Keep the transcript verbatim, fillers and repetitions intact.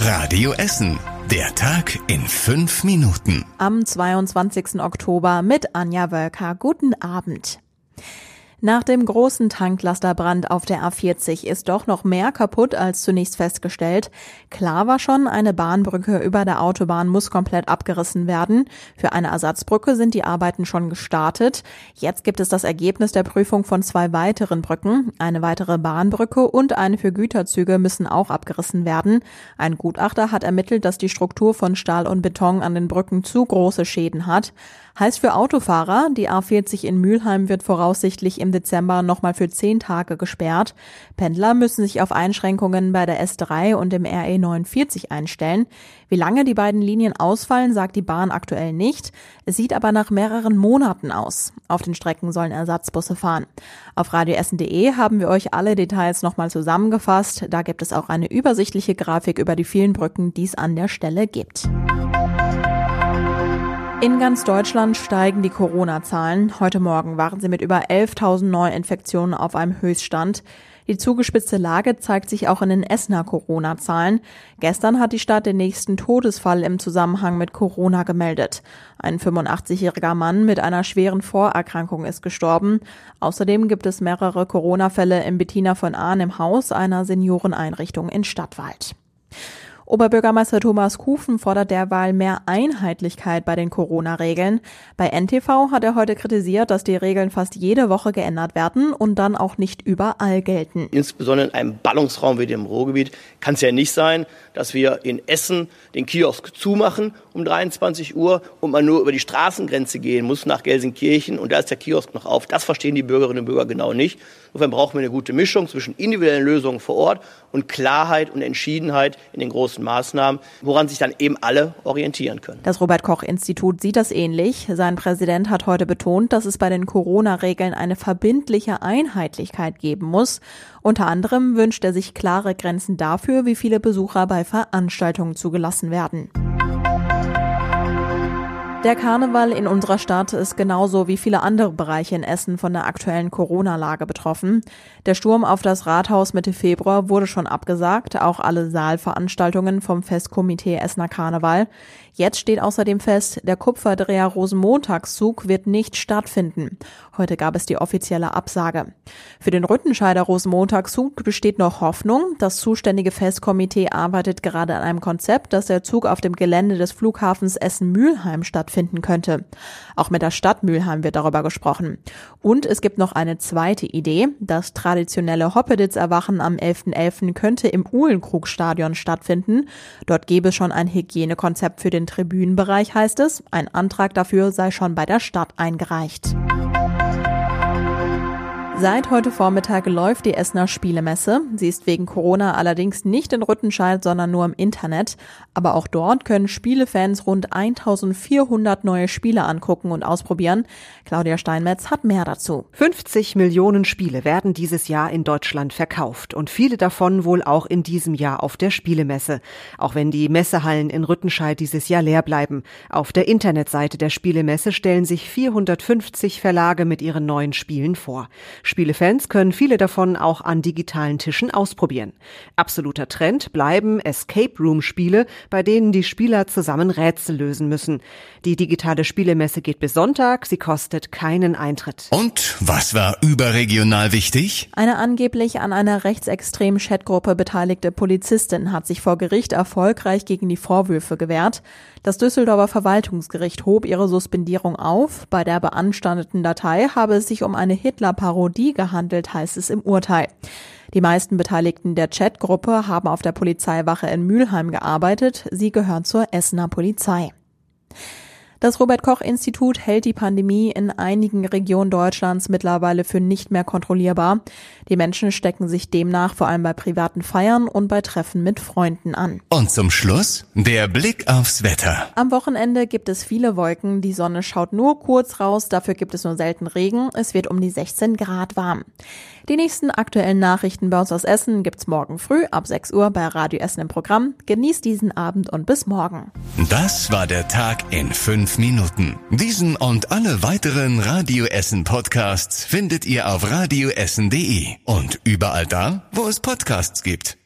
Radio Essen. Der Tag in fünf Minuten. Am zweiundzwanzigsten Oktober mit Anja Wölker. Guten Abend. Nach dem großen Tanklasterbrand auf der A vierzig ist doch noch mehr kaputt als zunächst festgestellt. Klar war schon, eine Bahnbrücke über der Autobahn muss komplett abgerissen werden. Für eine Ersatzbrücke sind die Arbeiten schon gestartet. Jetzt gibt es das Ergebnis der Prüfung von zwei weiteren Brücken. Eine weitere Bahnbrücke und eine für Güterzüge müssen auch abgerissen werden. Ein Gutachter hat ermittelt, dass die Struktur von Stahl und Beton an den Brücken zu große Schäden hat. Heißt für Autofahrer, die A vierzig in Mülheim wird voraussichtlich im Dezember nochmal für zehn Tage gesperrt. Pendler müssen sich auf Einschränkungen bei der S drei und dem R E neunundvierzig einstellen. Wie lange die beiden Linien ausfallen, sagt die Bahn aktuell nicht. Es sieht aber nach mehreren Monaten aus. Auf den Strecken sollen Ersatzbusse fahren. Auf radioessen punkt de haben wir euch alle Details nochmal zusammengefasst. Da gibt es auch eine übersichtliche Grafik über die vielen Brücken, die es an der Stelle gibt. In ganz Deutschland steigen die Corona-Zahlen. Heute Morgen waren sie mit über elftausend Neuinfektionen auf einem Höchststand. Die zugespitzte Lage zeigt sich auch in den Essener Corona-Zahlen. Gestern hat die Stadt den nächsten Todesfall im Zusammenhang mit Corona gemeldet. Ein fünfundachtzigjähriger Mann mit einer schweren Vorerkrankung ist gestorben. Außerdem gibt es mehrere Corona-Fälle im Bettina von Ahn im Haus, einer Senioreneinrichtung in Stadtwald. Oberbürgermeister Thomas Kufen fordert derweil mehr Einheitlichkeit bei den Corona-Regeln. Bei N T V hat er heute kritisiert, dass die Regeln fast jede Woche geändert werden und dann auch nicht überall gelten. Insbesondere in einem Ballungsraum wie dem Ruhrgebiet kann es ja nicht sein, dass wir in Essen den Kiosk zumachen um dreiundzwanzig Uhr und man nur über die Straßengrenze gehen muss nach Gelsenkirchen und da ist der Kiosk noch auf. Das verstehen die Bürgerinnen und Bürger genau nicht. Insofern brauchen wir eine gute Mischung zwischen individuellen Lösungen vor Ort und Klarheit und Entschiedenheit in den großen Maßnahmen, woran sich dann eben alle orientieren können. Das Robert-Koch-Institut sieht das ähnlich. Sein Präsident hat heute betont, dass es bei den Corona-Regeln eine verbindliche Einheitlichkeit geben muss. Unter anderem wünscht er sich klare Grenzen dafür, wie viele Besucher bei Veranstaltungen zugelassen werden. Der Karneval in unserer Stadt ist genauso wie viele andere Bereiche in Essen von der aktuellen Corona-Lage betroffen. Der Sturm auf das Rathaus Mitte Februar wurde schon abgesagt, auch alle Saalveranstaltungen vom Festkomitee Essener Karneval. Jetzt steht außerdem fest, der Kupferdreher Rosenmontagszug wird nicht stattfinden. Heute gab es die offizielle Absage. Für den Rüttenscheider Rosenmontagszug besteht noch Hoffnung. Das zuständige Festkomitee arbeitet gerade an einem Konzept, dass der Zug auf dem Gelände des Flughafens Essen-Mülheim stattfinden könnte. Auch mit der Stadt Mülheim wird darüber gesprochen. Und es gibt noch eine zweite Idee. Das traditionelle Hoppeditz-Erwachen am elften elften könnte im Uhlenkrug-Stadion stattfinden. Dort gäbe es schon ein Hygienekonzept für den Tribünenbereich, heißt es. Ein Antrag dafür sei schon bei der Stadt eingereicht. Seit heute Vormittag läuft die Essener Spielemesse. Sie ist wegen Corona allerdings nicht in Rüttenscheid, sondern nur im Internet. Aber auch dort können Spielefans rund eintausendvierhundert neue Spiele angucken und ausprobieren. Claudia Steinmetz hat mehr dazu. fünfzig Millionen Spiele werden dieses Jahr in Deutschland verkauft und viele davon wohl auch in diesem Jahr auf der Spielemesse. Auch wenn die Messehallen in Rüttenscheid dieses Jahr leer bleiben. Auf der Internetseite der Spielemesse stellen sich vierhundertfünfzig Verlage mit ihren neuen Spielen vor. Spielefans können viele davon auch an digitalen Tischen ausprobieren. Absoluter Trend bleiben Escape-Room-Spiele, bei denen die Spieler zusammen Rätsel lösen müssen. Die digitale Spielemesse geht bis Sonntag, sie kostet keinen Eintritt. Und was war überregional wichtig? Eine angeblich an einer rechtsextremen Chatgruppe beteiligte Polizistin hat sich vor Gericht erfolgreich gegen die Vorwürfe gewehrt. Das Düsseldorfer Verwaltungsgericht hob ihre Suspendierung auf. Bei der beanstandeten Datei habe es sich um eine Hitler-Parodie gehandelt, heißt es im Urteil. Die meisten Beteiligten der Chatgruppe haben auf der Polizeiwache in Mülheim gearbeitet. Sie gehören zur Essener Polizei. Das Robert-Koch-Institut hält die Pandemie in einigen Regionen Deutschlands mittlerweile für nicht mehr kontrollierbar. Die Menschen stecken sich demnach vor allem bei privaten Feiern und bei Treffen mit Freunden an. Und zum Schluss der Blick aufs Wetter. Am Wochenende gibt es viele Wolken, die Sonne schaut nur kurz raus, dafür gibt es nur selten Regen. Es wird um die sechzehn Grad warm. Die nächsten aktuellen Nachrichten bei uns aus Essen gibt's morgen früh ab sechs Uhr bei Radio Essen im Programm. Genießt diesen Abend und bis morgen. Das war der Tag in fünf Minuten. Diesen und alle weiteren Radio Essen Podcasts findet ihr auf radioessen punkt de und überall da, wo es Podcasts gibt.